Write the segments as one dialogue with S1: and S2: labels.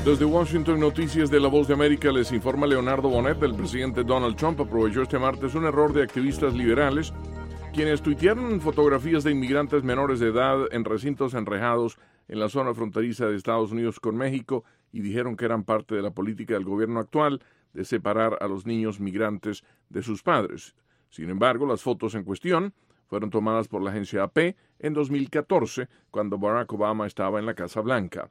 S1: Desde Washington, Noticias de La Voz de América, les informa Leonardo Bonet. El presidente Donald Trump aprovechó este martes un error de activistas liberales, quienes tuitearon fotografías de inmigrantes menores de edad en recintos enrejados en la zona fronteriza de Estados Unidos con México y dijeron que eran parte de la política del gobierno actual de separar a los niños migrantes de sus padres. Sin embargo, las fotos en cuestión fueron tomadas por la agencia AP en 2014, cuando Barack Obama estaba en la Casa Blanca.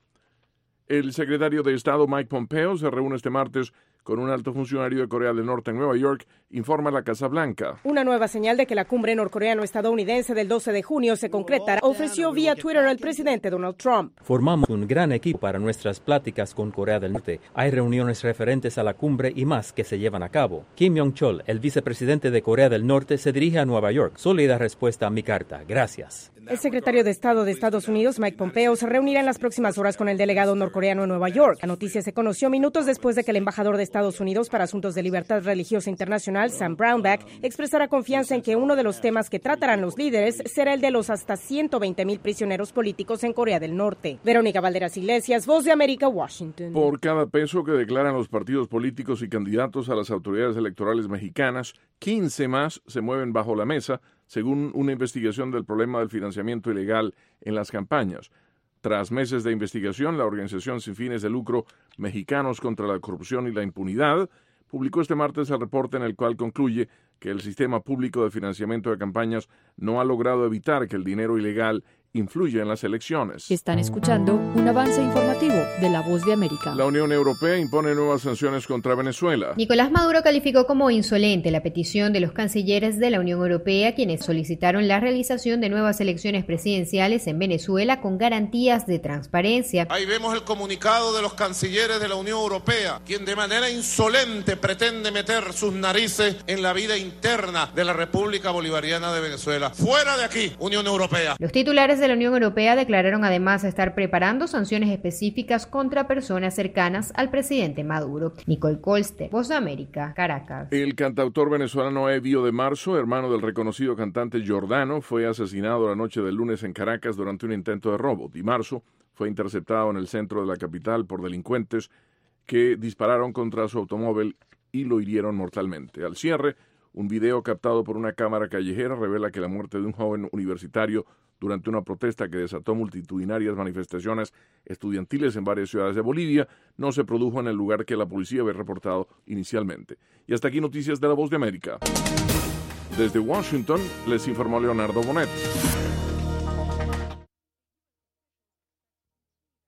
S1: El secretario de Estado Mike Pompeo se reúne este martes con un alto funcionario de Corea del Norte en Nueva York, informa la Casa Blanca.
S2: Una nueva señal de que la cumbre norcoreano-estadounidense del 12 de junio se concretará, ofreció vía Twitter el presidente Donald Trump.
S3: Formamos un gran equipo para nuestras pláticas con Corea del Norte. Hay reuniones referentes a la cumbre y más que se llevan a cabo. Kim Yong-chol, el vicepresidente de Corea del Norte, se dirige a Nueva York. Sólida respuesta a mi carta. Gracias.
S2: El secretario de Estado de Estados Unidos, Mike Pompeo, se reunirá en las próximas horas con el delegado norcoreano en Nueva York. La noticia se conoció minutos después de que el embajador de Estados Unidos para Asuntos de Libertad Religiosa Internacional, Sam Brownback, expresara confianza en que uno de los temas que tratarán los líderes será el de los hasta 120,000 prisioneros políticos en Corea del Norte. Verónica Valderas Iglesias, Voz de América, Washington.
S1: Por cada peso que declaran los partidos políticos y candidatos a las autoridades electorales mexicanas, 15 más se mueven bajo la mesa, según una investigación del problema del financiamiento ilegal en las campañas. Tras meses de investigación, la organización sin fines de lucro Mexicanos contra la Corrupción y la Impunidad publicó este martes el reporte en el cual concluye que el sistema público de financiamiento de campañas no ha logrado evitar que el dinero ilegal influya en las elecciones.
S4: Están escuchando un avance informativo de La Voz de América.
S1: La Unión Europea impone nuevas sanciones contra Venezuela.
S5: Nicolás Maduro calificó como insolente la petición de los cancilleres de la Unión Europea, quienes solicitaron la realización de nuevas elecciones presidenciales en Venezuela con garantías de transparencia.
S6: Ahí vemos el comunicado de los cancilleres de la Unión Europea, quien de manera insolente pretende meter sus narices en la vida interna de la República Bolivariana de Venezuela. ¡Fuera de aquí, Unión Europea!
S5: Los titulares de la Unión Europea declararon además estar preparando sanciones específicas contra personas cercanas al presidente Maduro. Nicole Colster, Voz de América, Caracas.
S1: El cantautor venezolano Evio de Marzo, hermano del reconocido cantante Giordano, fue asesinado la noche del lunes en Caracas durante un intento de robo. Di Marzo fue interceptado en el centro de la capital por delincuentes que dispararon contra su automóvil y lo hirieron mortalmente. Al cierre, un video captado por una cámara callejera revela que la muerte de un joven universitario durante una protesta que desató multitudinarias manifestaciones estudiantiles en varias ciudades de Bolivia no se produjo en el lugar que la policía había reportado inicialmente. Y hasta aquí Noticias de La Voz de América. Desde Washington les informó Leonardo Bonet.